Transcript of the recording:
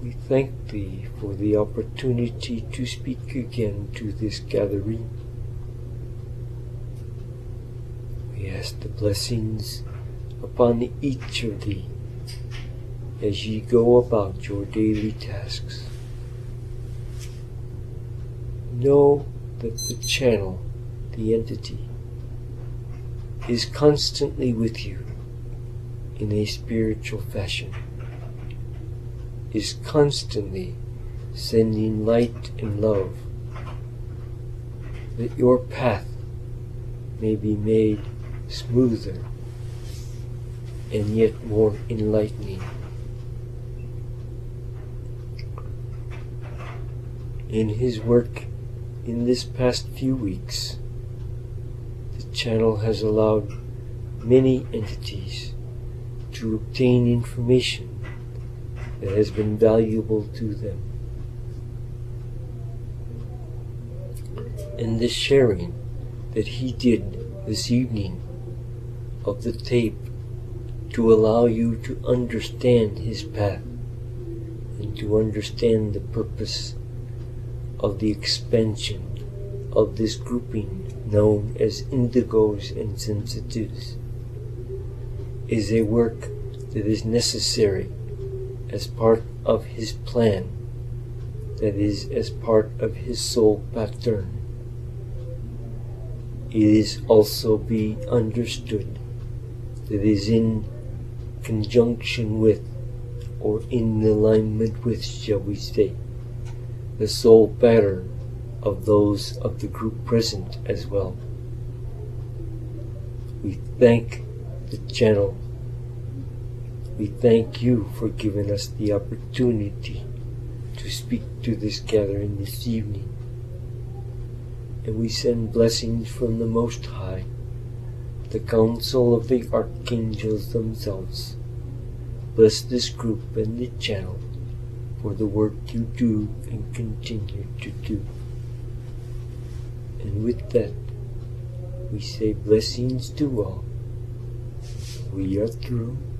We thank Thee for the opportunity to speak again to this gathering. We ask the blessings upon each of Thee as ye go about your daily tasks. Know that the channel, the entity, is constantly with you in a spiritual fashion, is constantly sending light and love, that your path may be made smoother and yet more enlightening. In his work in this past few weeks, the channel has allowed many entities to obtain information that has been valuable to them. And the sharing that he did this evening of the tape to allow you to understand his path and to understand the purpose of the expansion of this grouping known as indigos and sensitives is a work that is necessary as part of his plan, that is, as part of his soul pattern. It is also be understood that is in conjunction with, or in alignment with, shall we say, the soul pattern of those of the group present as well. We thank the channel. We thank you for giving us the opportunity to speak to this gathering this evening. And we send blessings from the Most High, the council of the archangels themselves. Bless this group and the channel for the work you do and continue to do. And with that, we say blessings to all. We are through.